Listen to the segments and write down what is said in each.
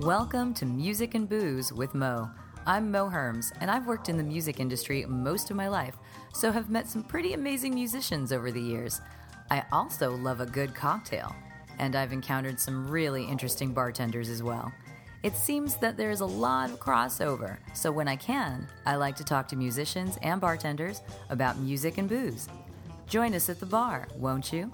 Welcome to Music and Booze with Mo. I'm Mo Herms, and I've worked in the music industry most of my life, so have met some pretty amazing musicians over the years. I also love a good cocktail, and I've encountered some really interesting bartenders as well. It seems that there's a lot of crossover, so when I can, I like to talk to musicians and bartenders about music and booze. Join us at the bar, won't you?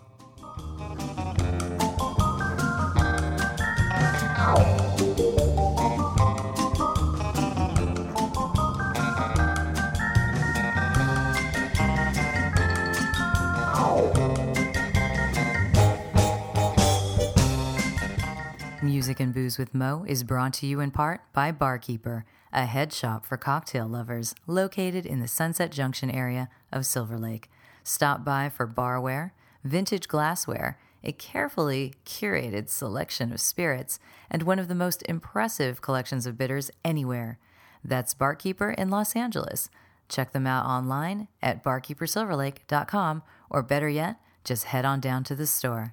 Music and Booze with Mo is brought to you in part by Barkeeper, a head shop for cocktail lovers located in the Sunset Junction area of Silver Lake. Stop by for barware, vintage glassware, a carefully curated selection of spirits, and one of the most impressive collections of bitters anywhere. That's Barkeeper in Los Angeles. Check them out online at barkeepersilverlake.com, or better yet, just head on down to the store.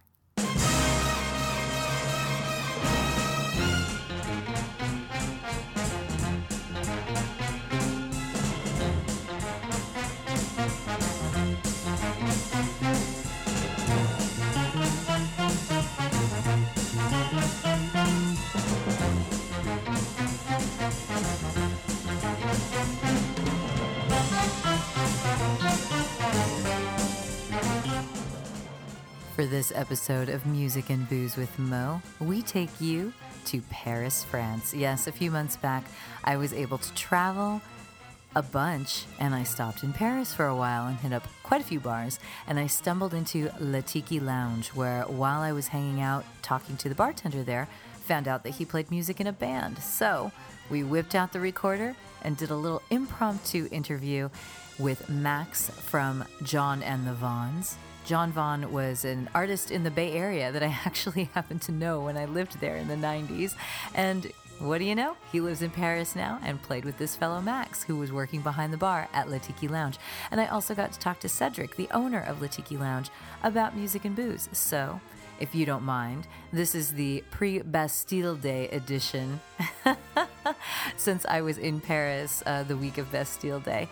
For this episode of Music and Booze with Mo, we take you to Paris, France. Yes, a few months back, I was able to travel a bunch, and I stopped in Paris for a while and hit up quite a few bars, and I stumbled into Le Tiki Lounge, where while I was hanging out talking to the bartender there, found out that he played music in a band. So we whipped out the recorder and did a little impromptu interview with Max from John and the Vaughns. John Vaughn was an artist in the Bay Area that I actually happened to know when I lived there in the 90s. And what do you know? He lives in Paris now and played with this fellow Max, who was working behind the bar at Le Tiki Lounge. And I also got to talk to Cedric, the owner of Le Tiki Lounge, about music and booze. So, if you don't mind, this is the pre-Bastille Day edition. Since I was in Paris the week of Bastille Day,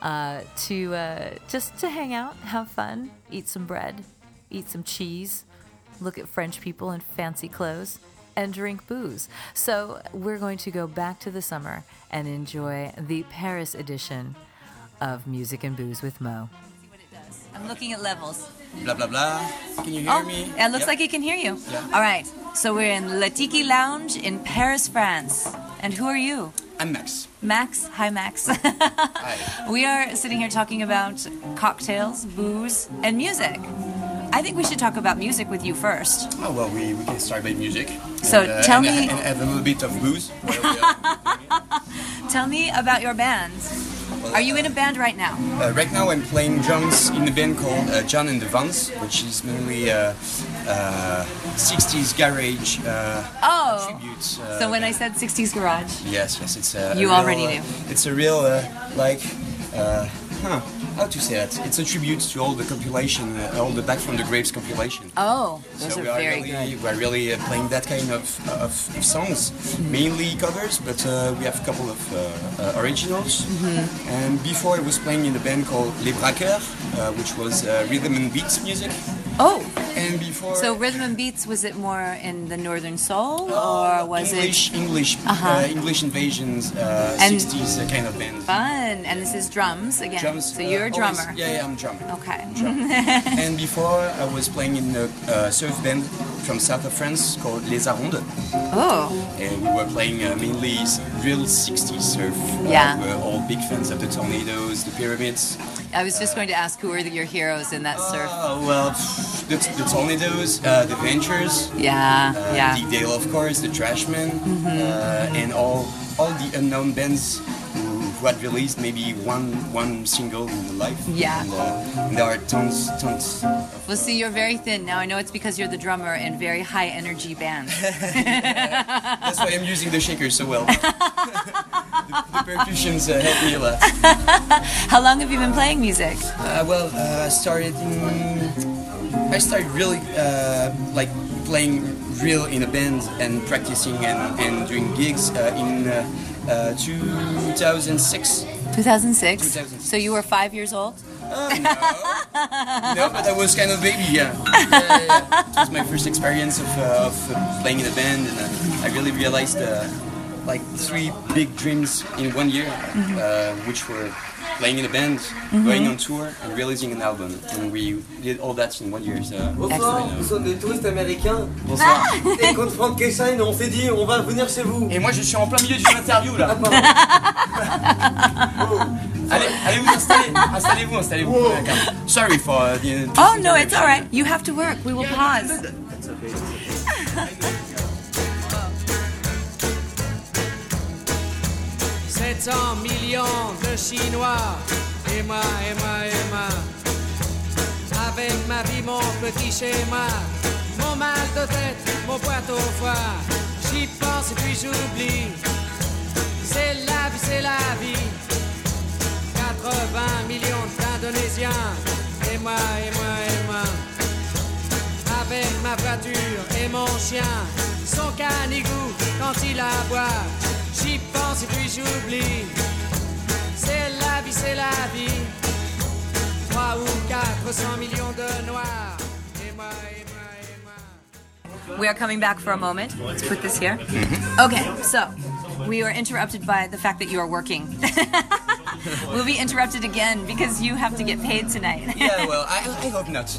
just to hang out, have fun, eat some bread, eat some cheese, look at French people in fancy clothes, and drink booze. So we're going to go back to the summer and enjoy the Paris edition of Music and Booze with Mo. See what it does. I'm looking at levels. Blah, blah, blah. Can you hear me? It looks like he can hear you. Yeah. All right. So we're in Le Tiki Lounge in Paris, France. And who are you? I'm Max. Max. Hi, Max. Hi. We are sitting here talking about cocktails, booze, and music. I think we should talk about music with you first. Oh, well, we can start by music. So tell me... And have a little bit of booze. Tell me about your band. Are you in a band right now? Right now I'm playing drums in a band called John and the Vaughns, which is mainly 60s garage tribute. So when I said 60s garage... Yes, it's you already knew. It's a real, how to say that? It's a tribute to all the compilation, all the Back from the Graves compilation. Oh, those so are very good. We're really playing that kind of songs, mainly covers, but we have a couple of originals. Mm-hmm. And before I was playing in a band called Les Braqueurs, which was rhythm and beats music. Oh! And before... So rhythm and beats, was it more in the Northern Soul, or was English invasions, 60s kind of band. Fun! And this is drums again. Drums, so you're a drummer. Yeah, I'm a drummer. Okay. And before I was playing in a surf band from south of France called Les Arondes. Oh. And we were playing mainly real 60s surf. Yeah. We were all big fans of the Tornadoes, the Pyramids. I was just going to ask, who are your heroes in that surf? Well, the Tornadoes, the Ventures. Yeah. Dick Dale, of course, the Trashmen, and all the unknown bands who had released maybe one single in their life. Yeah. And there are tons. Well, see, you're very thin now. I know it's because you're the drummer in very high energy bands. That's why I'm using the shaker so well. the percussions help me a lot. How long have you been playing music? I started in I started really like playing real in a band and practicing and doing gigs in 2006. 2006? 2006. So you were 5 years old? No, but I was kind of baby, yeah. It was my first experience of playing in a band, and I really realized like 3 big dreams in 1 year, which were playing in a band, going on tour, and releasing an album. And we did all that in 1 year. So Bonsoir, nous sommes des touristes américains. bonsoir. Et contre Frank Kessine, on s'est dit on va venir chez vous. Et moi, je suis en plein milieu d'une interview là. Allez vous installer. Installez-vous. D'accord. Sorry for the. Oh, no, it's all right. You have to work. We will pause. 700 millions de Chinois, et moi, avec ma vie, mon petit schéma, mon mal de tête, mon boîte au foie, j'y pense et puis j'oublie, c'est la vie, 80 millions d'Indonésiens, et moi, avec ma voiture et mon chien, son canigou quand il aboie. J'y pense et puis j'oublie. C'est la vie. 3 ou 400 millions de noirs. Et moi. We are coming back for a moment. Let's put this here. Okay, so we were interrupted by the fact that you are working. We'll be interrupted again because you have to get paid tonight. Yeah, well, I hope not.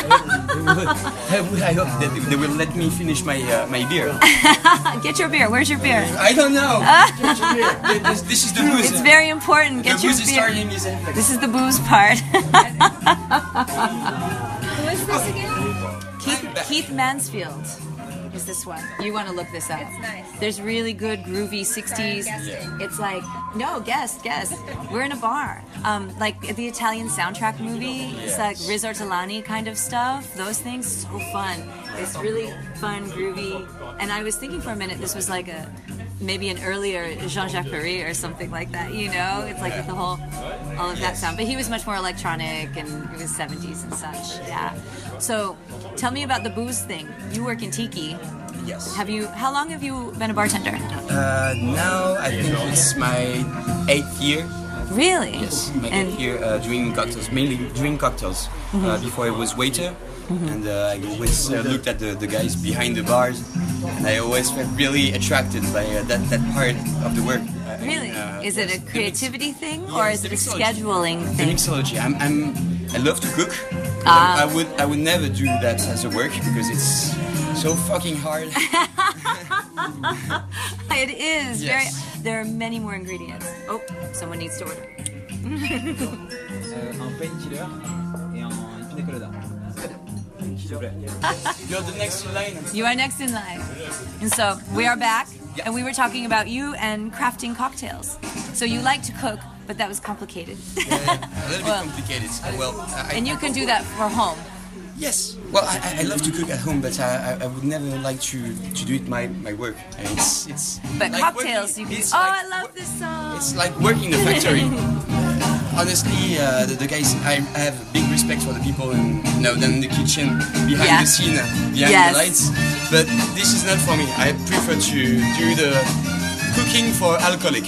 I hope that they will let me finish my beer. Get your beer. Where's your beer? I don't know. This is the booze. It's very important. Get The your booze is beer. starting. This is the booze part. Who is this again? Keith Mansfield is this one. You want to look this up. It's nice. There's really good groovy 60s. Guessing. It's like, no, guess. We're in a bar. Like the Italian soundtrack movie. It's like Riz Ortolani kind of stuff. Those things, so fun. It's really fun, groovy. And I was thinking for a minute, this was like maybe an earlier Jean-Jacques Perrey or something like that, you know? It's like with the all of that sound. But he was much more electronic and it was 70s and such, yeah. So tell me about the booze thing. You work in Tiki. Yes. How long have you been a bartender? Now I think it's my 8th year. Really? Yes, my 8th year doing cocktails, mainly doing cocktails. Before I was waiter, and I always looked at the guys behind the bars, and I always felt really attracted by that part of the work. Really? Is it a creativity thing Yeah, or it's is it a the mixology. scheduling The thing? mixology. I love to cook. Ah. I would never do that as a work because it's so fucking hard. It is. Yes. There are many more ingredients. Oh, someone needs to order. Un painkiller et un pina colada. S'il vous plaît. You're the next in line. You are next in line. And so we are back, and we were talking about you and crafting cocktails. So you like to cook, but that was complicated. A little bit complicated. Well, And you can do that for home. Yes. Well, I love to cook at home, but I would never like to do it my work. And it's. But like cocktails, working- you can. it's Oh, like I love this song. It's like working in a factory. Honestly, the guys, I have big respect for the people in the kitchen, behind Yeah. the scene, behind Yes. the lights. But this is not for me. I prefer to do the cooking for alcoholic.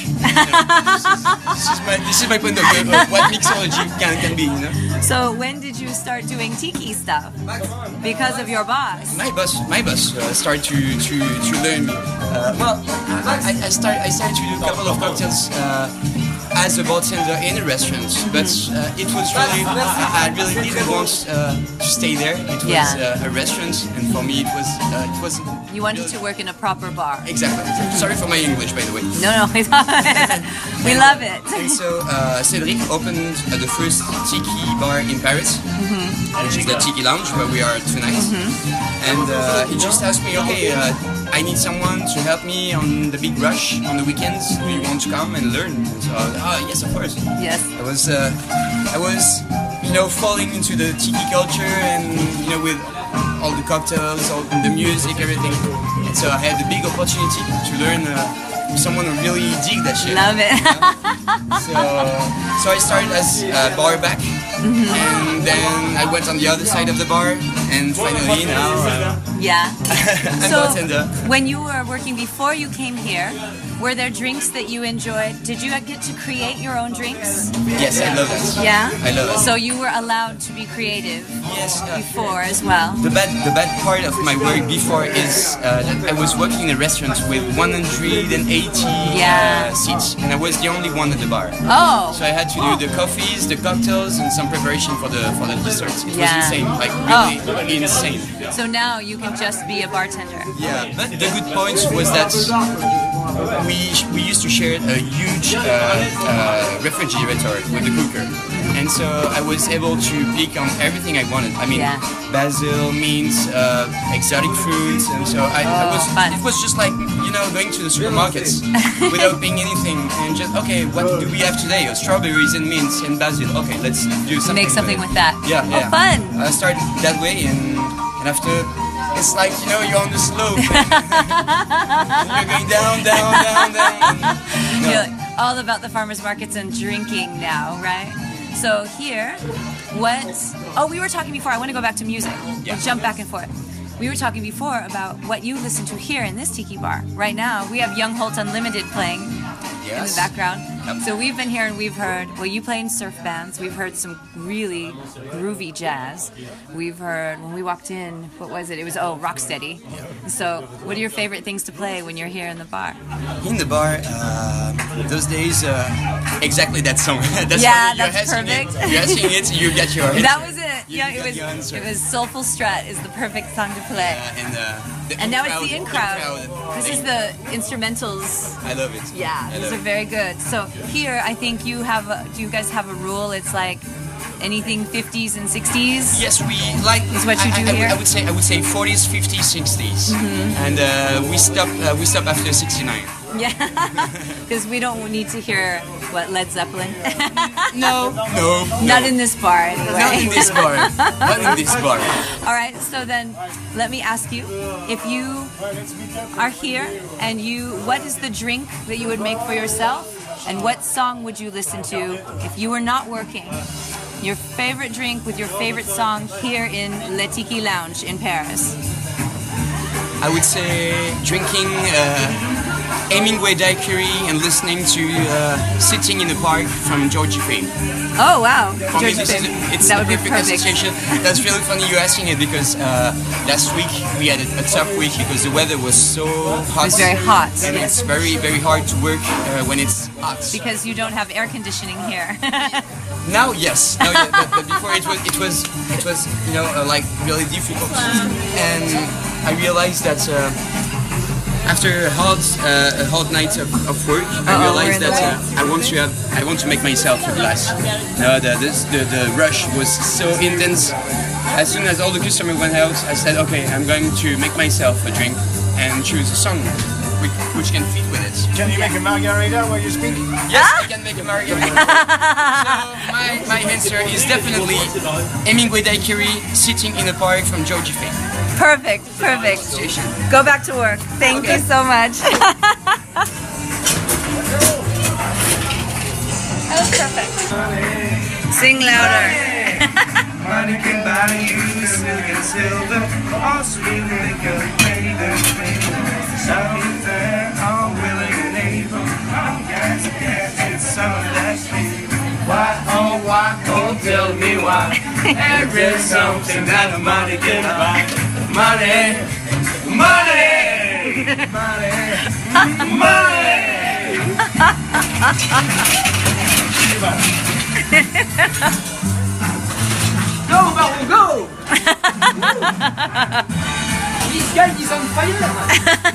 This is my point of view of what mixology can be. You know? So when did you start doing tiki stuff? Because of your boss. My boss started to learn me. I started to do a couple of cocktails as a bartender in a restaurant, but it was really I really didn't want to stay there. It was Yeah. a restaurant, and for me it was. You wanted to work in a proper bar. Exactly. Sorry for my English, by the way. No, we love it. And so Cedric opened the first tiki bar in Paris, which is the Tiki Lounge where we are tonight. And he just asked me, okay, I need someone to help me on the big rush on the weekends. Do you want to come and learn? And so, yes, of course. Yes. I was, falling into the tiki culture and with all the cocktails, all the music, everything. And so I had the big opportunity to learn. Someone who really dig that shit. Love it. So I started as bar back, and and then I went on the other side of the bar, and finally now Yeah. I'm So bartender. when you were working before you came here, were there drinks that you enjoyed? Did you get to create your own drinks? Yes, I love it. Yeah? I love it. So you were allowed to be creative Yes. before as well? The bad part of my work before is that I was working in a restaurant with 180 seats, and I was the only one at the bar. Oh! So I had to do the coffees, the cocktails, and some preparation for the desserts. It was Yeah. insane, like really insane. So now you can just be a bartender. Yeah, but the good point was that we used to share a huge refrigerator with the cooker, and so I was able to pick on everything I wanted. I mean, Yeah. basil, mints, exotic fruits, and so fun. it was just like going to the supermarkets without paying anything, and just what do we have today? Strawberries and mints and basil. Okay, let's do something. Make something with that. Yeah, Oh, fun! I started that way, and after, it's like, you're on the slope. And you're going down. You're all about the farmers markets and drinking now, right? So here, we were talking before, I want to go back to music. Yeah. We'll jump back and forth. We were talking before about what you listen to here in this tiki bar. Right now, we have Young Holt Unlimited playing in the background. Yep. So we've been here and we've heard, you play in surf bands. We've heard some really groovy jazz. We've heard, when we walked in, what was it? It was, Rocksteady. So what are your favorite things to play when you're here in the bar? In the bar, those days, exactly that song. That's perfect. You're asking it, you get your answer. That was it. You Yeah, got your answer. it was Soulful Strut is the perfect song to play. And now it's the in-crowd. This is the instrumentals. I love it. Yeah, I these love are it. very good. So here, I think do you guys have a rule? It's like anything 50s and 60s? Yes, we like. Is what you do here? I would say 40s, 50s, 60s, and we stop after 69. Yeah, because we don't need to hear Led Zeppelin. No. Not in this bar, anyway. Not in this bar. Not in this bar. All right, so then let me ask you, if you are here and what is the drink that you would make for yourself, and what song would you listen to if you were not working? Your favorite drink with your favorite song here in Le Tiki Lounge in Paris. I would say drinking Hemingway Daiquiri and listening to Sitting in the Park from Georgie Fame. Oh, wow. For me, it's that a would be perfect perfect. association. That's really funny you asking it because last week we had a tough week because the weather was so hot. It was very hot. And Yes. it's very, very hard to work when it's hot. Because you don't have air conditioning here. Now, yes. But before it was like really difficult. And I realized that after a hard night of work, I realized that I want to make myself a glass. The rush was so intense. As soon as all the customers went out, I said, okay, I'm going to make myself a drink and choose a song which can fit with it. Can you make a margarita while you speak? Yes, I can make a margarita. So my answer is definitely Hemingway Daiquiri, Sitting in a Park from Georgie Fame. Perfect. Go back to work. Thank you so much. That was perfect. Sing louder. Money can buy you silver, silver, or sweet liquor, some that are willing and able. Yes, it's some of that sweet. Why, oh, tell me why. There is something that money can buy. Money. Go, Baron, go! These guys is on fire!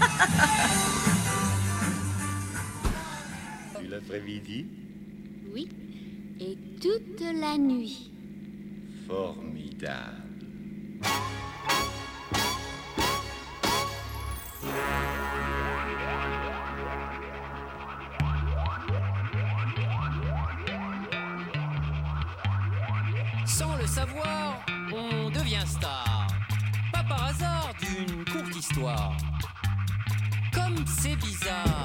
L'après-midi, Oui, et toute la nuit. formidable. Sans le savoir, on devient star. Pas par hasard d'une courte histoire. Comme c'est bizarre.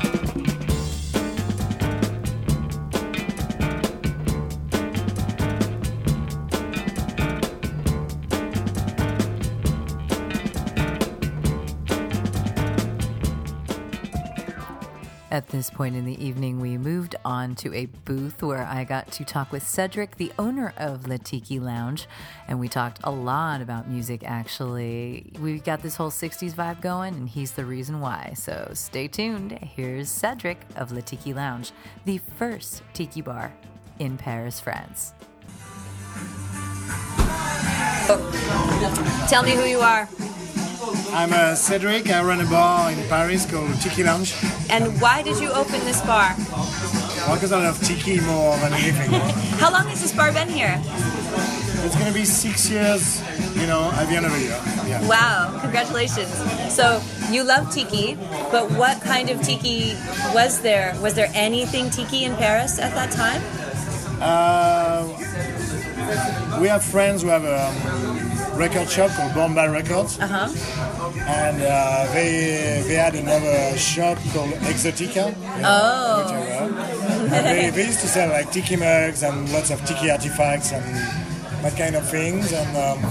At this point in the evening, we moved on to a booth where I got to talk with Cedric, the owner of Le Tiki Lounge, and we talked a lot about music, actually. We got this whole 60s vibe going, and he's the reason why. So stay tuned. Here's Cedric of Le Tiki Lounge, the first tiki bar in Paris, France. Tell me who you are. I'm Cedric. I run a bar in Paris called Tiki Lounge. And why did you open this bar? Well, because I love tiki more than anything. How long has this bar been here? It's going to be 6 years, at the end of the year. Yeah. Wow, congratulations. So you love tiki, but what kind of tiki was there? Was there anything tiki in Paris at that time? We have friends who have a record shop called Bombay Records. And they had another shop called Exotica. And they used to sell like tiki mugs and lots of tiki artifacts and that kind of things. And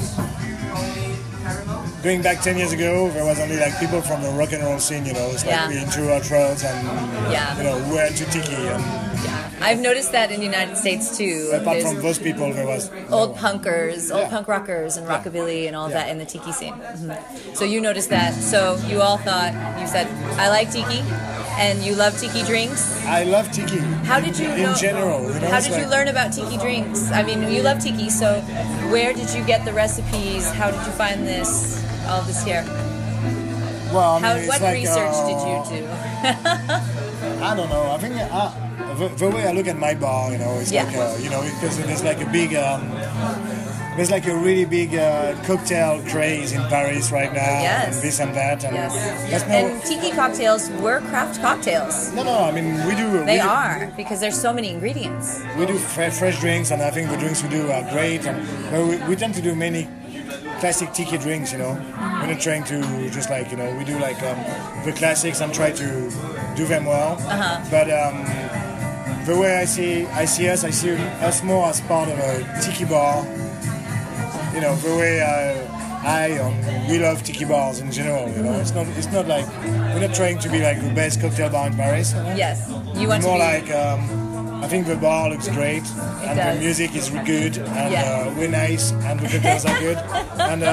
going back 10 years ago, there was only like people from the rock and roll scene, it's like we into our throats and we're into tiki. And, I've noticed that in the United States too. Apart from those people, there was old punkers, old punk rockers, and rockabilly and all of that in the tiki scene. So you noticed that. So you all thought, you said, I like tiki, and you love tiki drinks. I love tiki. How did you in general? How did you learn about tiki drinks? I mean, you love tiki, so where did you get the recipes? How did you find this? All of this here. Well, what research did you do? I don't know. I think the way I look at my bar, it's like because there's like a big, there's like a really big cocktail craze in Paris right now. Yes. And this and that. And and tiki cocktails were craft cocktails. No. I mean, we do. They are because there's so many ingredients. We do fresh drinks, and I think the drinks we do are great. And we tend to do many classic tiki drinks, We're not trying to just like, we do like the classics and try to do them well. But the way I see us more as part of a tiki bar. The way we love tiki bars in general. It's not like we're not trying to be like the best cocktail bar in Paris. Yes, you want more to be like. I think the bar looks great, and the music is good, and we're nice, and the cocktails are good, and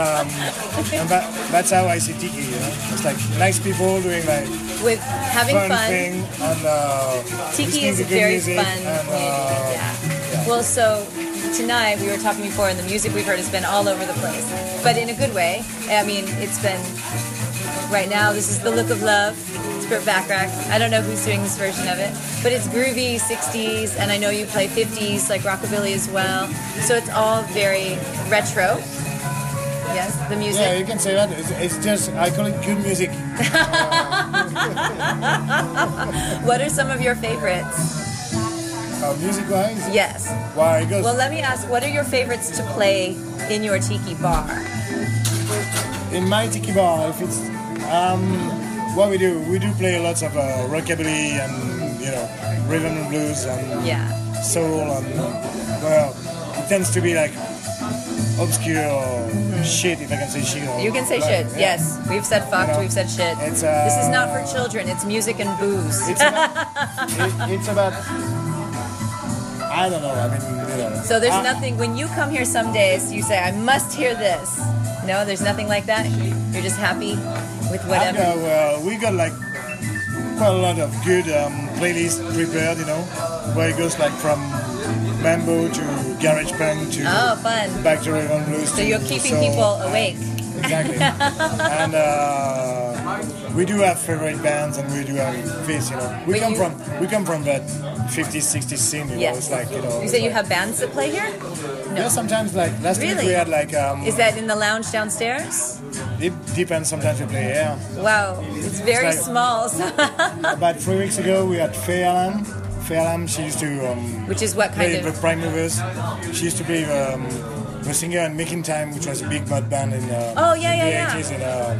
that's how I see tiki. It's like nice people doing like with having fun. Thing, and tiki is a very fun community. Well, so tonight we were talking before, and the music we've heard has been all over the place, but in a good way. I mean, it's been right now. This is The Look of Love. Burt Bacharach. I don't know who's doing this version of it, but it's groovy 60s, and I know you play 50s like rockabilly as well. So it's all very retro. Yes, the music. Yeah, you can say that. It's just, I call it good music. What are some of your favorites? Music-wise? Yes. Why? Well, let me ask, what are your favorites to play in your tiki bar? In my tiki bar, if it's what we do play lots of rockabilly and rhythm and blues and soul and it tends to be like obscure shit, if I can say shit. You can say shit. Yes, we've said fucked. We've said shit. This is not for children. It's music and booze. It's about. I don't know. I mean, So there's nothing. When you come here some days, you say, "I must hear this." No, there's nothing like that. You're just happy with whatever. We got like quite a lot of good playlists prepared, where it goes like from mambo to garage punk to fun. Back to rhythm blues. So you're keeping people awake. Exactly. And we do have favorite bands, and we do have this, We come from that 50s, 60s scene, It's like, You say you have bands that play here? No. Yeah, sometimes like last week we had like. Is that in the lounge downstairs? It depends. Sometimes we play here. Wow, it's very small. So about 3 weeks ago, we had Faye Alam. Faye Alam, she used to. Which is what kind of? The Prime Movers. She used to play the singer in Making Time, which was a big mud band in. In the 80s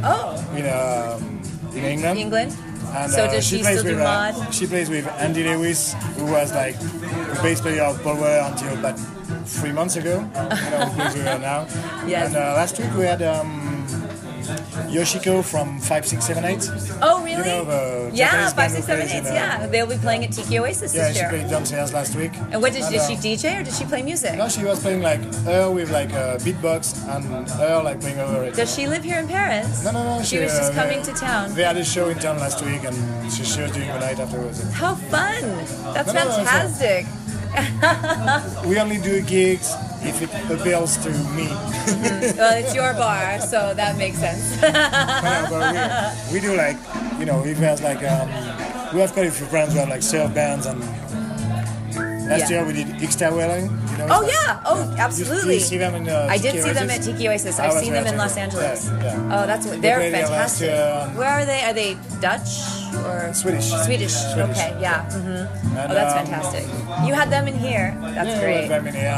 in England. England. And, so does she still do mod? She plays with Andy Lewis, who was like the bass player of Paul Weller until about 3 months ago. Who plays with her now. Yes. And last week we had Yoshiko from 5678. Oh, really? You know, the yeah, Japanese band who 5678. plays in, Yeah, they'll be playing at Tiki Oasis Yeah, this she year. played downstairs last week. And what did she DJ or did she play music? No, she was playing like her with like a beatbox and her like playing over it. Does she live here in Paris? No. She was just coming to town. They had a show in town last week and she was doing the night afterwards. How fun! That's No, fantastic. We only do gigs if it appeals to me. Well, it's your bar, so that makes sense. But we do like, you know, if there's like, we have quite a few friends who have like surf bands and last year we did Ixta Whaling. You know, Oh yeah! Oh, absolutely. You see them in I did Tiki see them Oasis? at Tiki Oasis. I I've was seen there them in too. Los Angeles. Yeah. Oh, they're played there last fantastic. year. Where are they? Are they Dutch or Swedish? Swedish. Okay, yeah. Mm-hmm. And, Oh, that's fantastic. You had them in here. That's yeah, great. We have them in here,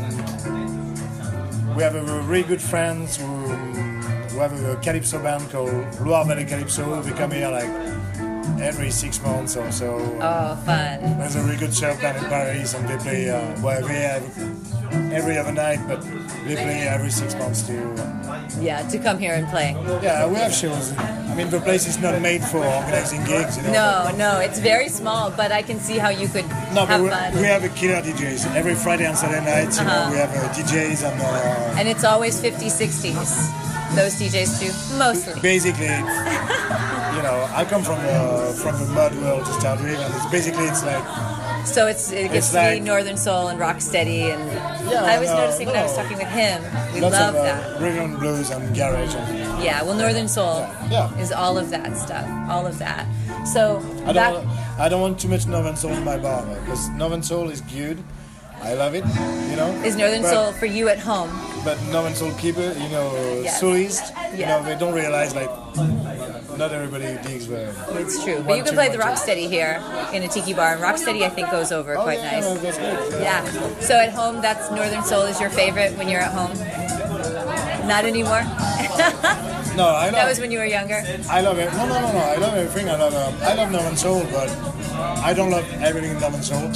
and we have a really good friends who have a calypso band called Loire Valley Calypso. They come here like every 6 months or so. Oh, fun. There's a really good surf band in Paris, and they play every other night, but they play every 6 months too. Yeah, to come here and play. Yeah, we have shows. I mean, the place is not made for organizing gigs, you know. No, it's very small, but I can see how you could No, have but fun. we have a killer DJs. Every Friday and Saturday nights, you know, we have DJs and... And it's always 50s, 60s. Those DJs too, mostly. Basically, you know, I come from the mud world to start with, and it's like... So it gets to be Northern Soul and Rocksteady, and I was noticing when I was talking with him, we lots love of, that. rhythm and blues and garage. And, Yeah, well, Northern Soul is all of that stuff, all of that. So I don't want too much Northern Soul in my bar, because Northern Soul is good. I love it, you know. Is Northern Soul for you at home? But Northern Soul keeper, you know, soulist, you know, they don't realize like not everybody digs the. It's true, but you can play the Rocksteady here in a tiki bar, and Rocksteady I think goes over quite nice. No, that's good. Yeah. So at home, that's Northern Soul is your favorite when you're at home. Not anymore. No, I love. That was when you were younger. I love it. No. I love everything. I love Northern Soul, but I don't love everything in Northern Soul.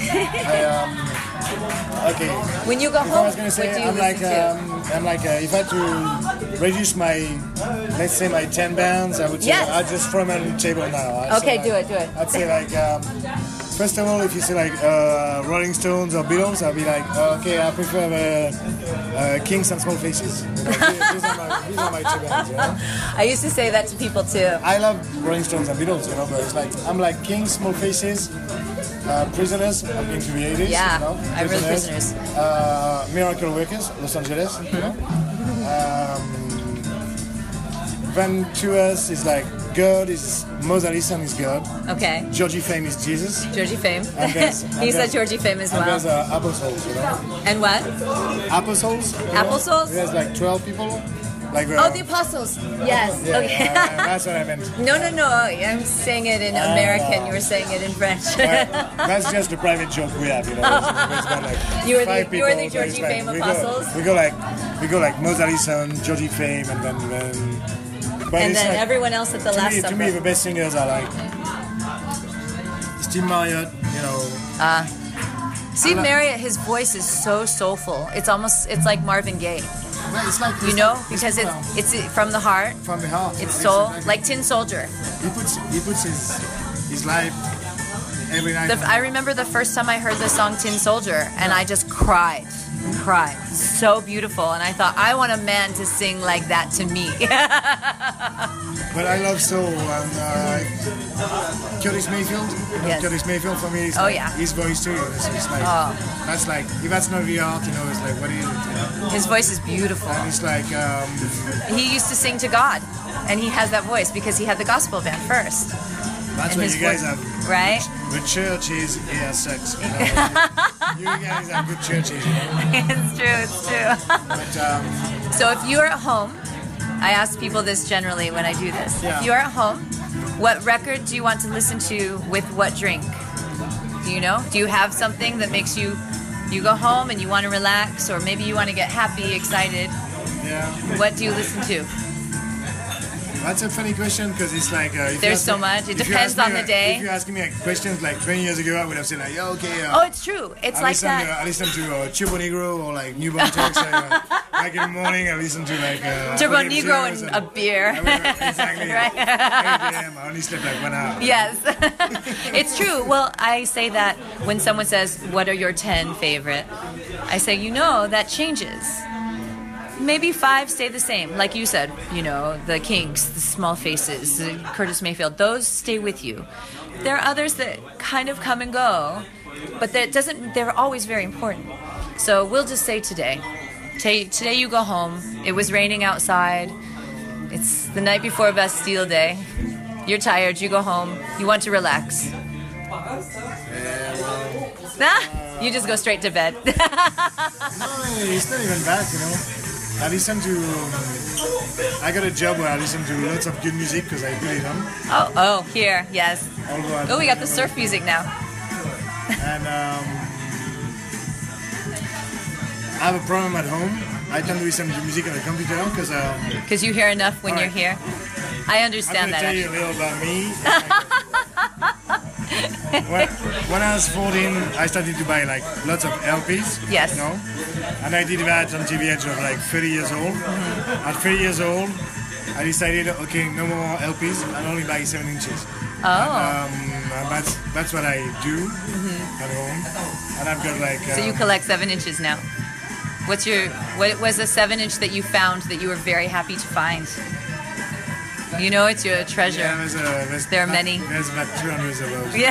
Okay. When you go home, I was gonna say, what do you listen to? I'm like, if I had to reduce my, let's say my 10 bands, I would say I just throw them on the table now. Okay, do it. I'd say like, first of all, if you say like Rolling Stones or Beatles, I'll be like, okay, I prefer Kings and Small Faces. You know, these are my two bands. You know? I used to say that to people too. I love Rolling Stones and Beatles, you know, but it's like I'm like Kings, Small Faces. Prisoners, I'm into the 80s. Yeah, you know? I read Prisoners. Miracle Workers, Los Angeles. You know? Then to us is like God is Mozart is God. Okay. Georgie Fame is Jesus. Georgie Fame. And He said Georgie Fame as well. And there's Apple Souls, you know. And what? Apple Souls. Apple Souls? There's like 12 people. Like the Apostles. Yes. Yeah, Okay. that's what I meant. No. I'm saying it in American. You were saying it in French. That's just a private joke we have, you know. It's got like you were five the people, Georgie Fame Apostles. We go like Mozart Listen, Georgie Fame, and then but and it's then like, everyone else at the Last Supper. To me, the best singers are like Steve Marriott, you know. Steve Marriott, his voice is so soulful. It's like Marvin Gaye. It's like you know, because it's from the heart. From the heart. It's soul, like Tin Soldier. He puts his life every night. I remember the first time I heard the song Tin Soldier, and I just cried. So beautiful, and I thought I want a man to sing like that to me. But I love soul, and Curtis Mayfield. Yes. Curtis Mayfield for me is his voice too. It's like that's like if that's not the art, you know, it's like what is it? You know? His voice is beautiful. And it's like he used to sing to God, and he has that voice because he had the gospel band first. That's and what you guys have, right? The church is sucks. You know? You guys have good churches. You know? It's true. But, so if you're at home, I ask people this generally when I do this. Yeah. If you're at home, what record do you want to listen to with what drink? Do you know? Do you have something that makes you go home and you want to relax, or maybe you want to get happy, excited? Yeah. What do you listen to? That's a funny question because it's like there's so much. It depends on the day. If you ask me questions like 20 years ago, I would have said like, yeah, okay. Oh, it's true. It's like that. I listen to Turbo Negro or like Newborn Turks. Like in the morning, I listen to like Turbo Negro and a beer. Exactly. Right. 8 a.m. I only slept like 1 hour. Yes. It's true. Well, I say that when someone says, what are your 10 favorite? I say, that changes. Maybe 5 stay the same. Like you said, the Kinks, the Small Faces, Curtis Mayfield, those stay with you. There are others that kind of come and go, but they're always very important. So we'll just say today. Today you go home. It was raining outside. It's the night before Bastille Day. You're tired. You go home. You want to relax. You just go straight to bed. No, it's not even that, I listen to... I got a job where I listen to lots of good music because I put it on. Oh, here, yes. We got the surf music now. And I have a problem at home. I tend to listen to music on the computer because you hear enough when you're here. I understand that. I'm going to tell you a little about me. When I was 14, I started to buy like lots of LPs. Yes. And I did that until the age of like 30 years old. At 30 years old, I decided, okay, no more LPs. I'll only buy 7 inches. Oh. And that's what I do at home. And I've got like... So you collect 7 inches now. What was a 7-inch that you found that you were very happy to find? It's your treasure. Yeah, there are many. There's about 200 of those. Yeah.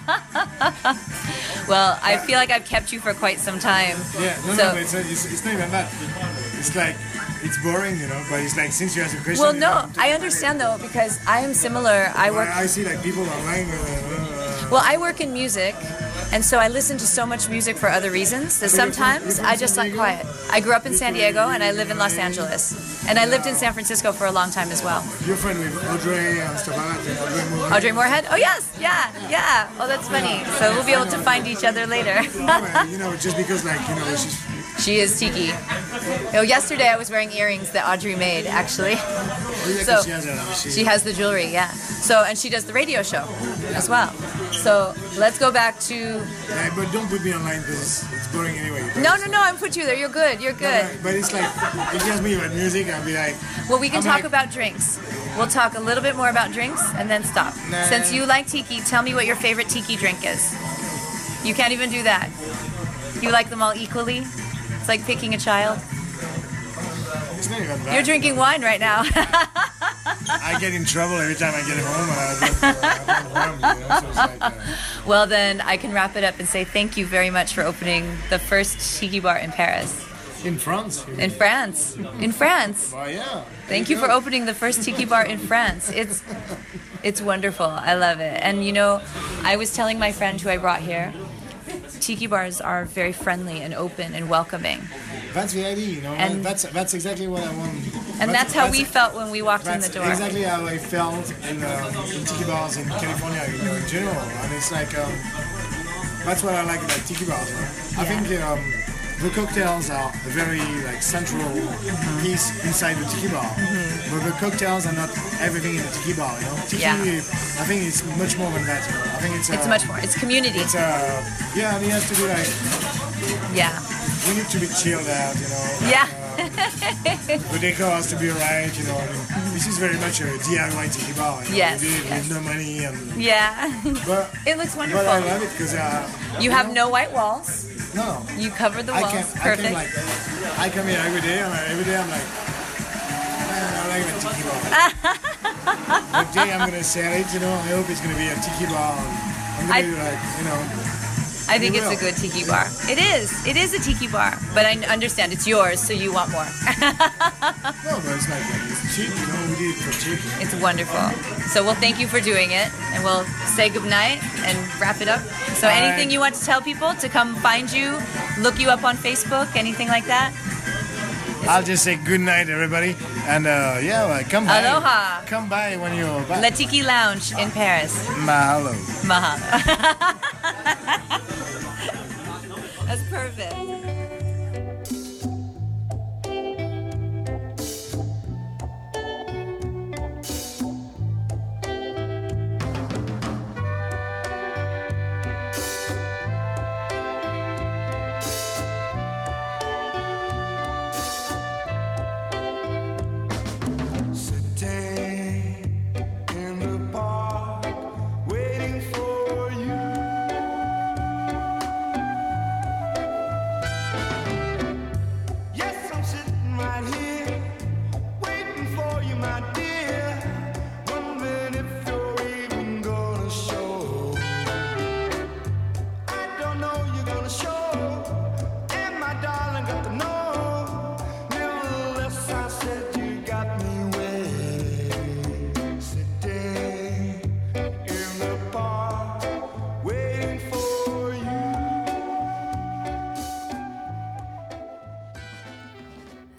Well, I feel like I've kept you for quite some time. Yeah, no, it's not even that. It's like, it's boring, but it's like, since you asked a question... Well, no, I understand though, because I am similar. I see like people online... Well, I work in music, and so I listen to so much music for other reasons that sometimes I just like quiet. I grew up in San Diego, and I live in Los Angeles. And I lived in San Francisco for a long time as well. You're friend with Audrey and stuff like that? Audrey Moorhead? Oh, yes. Yeah. Oh, that's funny. So we'll be able to find each other later. Just because, she's... She is Tiki. Yesterday I was wearing earrings that Audrey made, actually. So she has the jewelry, yeah. So, and she does the radio show as well. So let's go back to... Yeah, but don't put me online because it's boring anyway. No, I'm put you there. You're good. No, but it's like, if you ask me about music, I'll be like... Well, we can talk about drinks. We'll talk a little bit more about drinks and then stop. Nah. Since you like tiki, tell me what your favorite tiki drink is. You can't even do that. You like them all equally? It's like picking a child. It's not even bad. You're drinking wine right now. I get in trouble every time I get home. So it's like, Well, then I can wrap it up and say thank you very much for opening the first tiki bar in Paris. In France? In France. In France. Well, yeah. Thank you for opening the first tiki bar in France. It's wonderful. I love it. And I was telling my friend who I brought here, tiki bars are very friendly and open and welcoming. That's the idea, And that's exactly what I want. And that's how we felt when we walked in the door. That's exactly how I felt in tiki bars in California, in general. And it's like, that's what I like about tiki bars. I think the cocktails are a very central piece inside the tiki bar. But the cocktails are not everything in the tiki bar, Tiki, I think it's much more than that, I think it's much more. It's community. It's and it has to be like... Yeah. We need to be chilled out, Yeah. The decor has to be right, This is very much a DIY tiki bar. Yes. With no money and... Yeah. But it looks wonderful. But I love it because... you have no white walls. No. You cover the walls. Perfect. I come here every day, and every day I'm like, I like a tiki bar. The day I'm going to sell it, I hope it's going to be a tiki bar. I'm going to be like, I think it's a good tiki bar. It is a tiki bar. But I understand it's yours, so you want more. No, but it's like, it's cheap, we did it for cheap. It's wonderful. So we'll thank you for doing it, and we'll say goodnight and wrap it up. So anything you want to tell people to come find you, look you up on Facebook, anything like that? I'll just say good night, everybody. And come by. Aloha. Come by when you're back. La Tiki Lounge in Paris. Mahalo. Mahalo. That's perfect.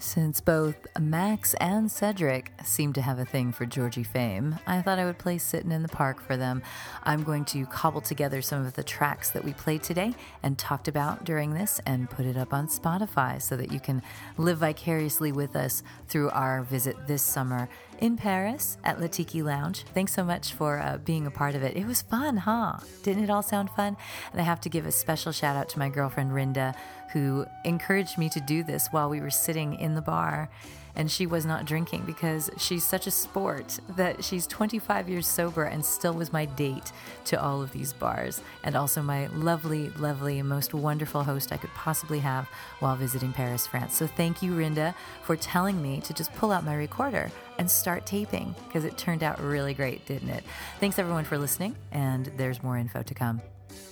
Since both Max and Cedric seem to have a thing for Georgie Fame, I thought I would play Sittin' in the Park for them. I'm going to cobble together some of the tracks that we played today and talked about during this and put it up on Spotify so that you can live vicariously with us through our visit this summer in Paris at La Tiki Lounge. Thanks so much for being a part of it. It was fun, huh? Didn't it all sound fun? And I have to give a special shout out to my girlfriend Rinda, who encouraged me to do this while we were sitting in the bar, and she was not drinking because she's such a sport that she's 25 years sober and still was my date to all of these bars, and also my lovely, lovely, most wonderful host I could possibly have while visiting Paris, France. So thank you, Rinda, for telling me to just pull out my recorder and start taping, because it turned out really great, didn't it? Thanks everyone for listening, and there's more info to come.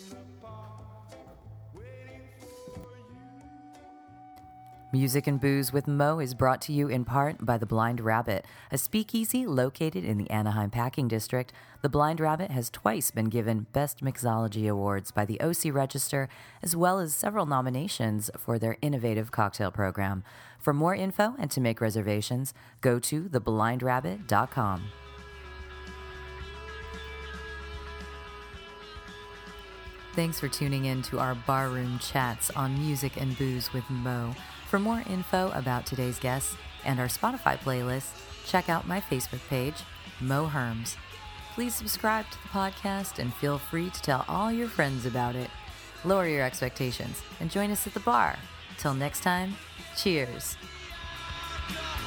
Music and Booze with Mo is brought to you in part by The Blind Rabbit, a speakeasy located in the Anaheim Packing District. The Blind Rabbit has twice been given Best Mixology Awards by the OC Register, as well as several nominations for their innovative cocktail program. For more info and to make reservations, go to theblindrabbit.com. Thanks for tuning in to our barroom chats on Music and Booze with Mo. For more info about today's guests and our Spotify playlist, check out my Facebook page, Mo Herms. Please subscribe to the podcast and feel free to tell all your friends about it. Lower your expectations and join us at the bar. Till next time, cheers.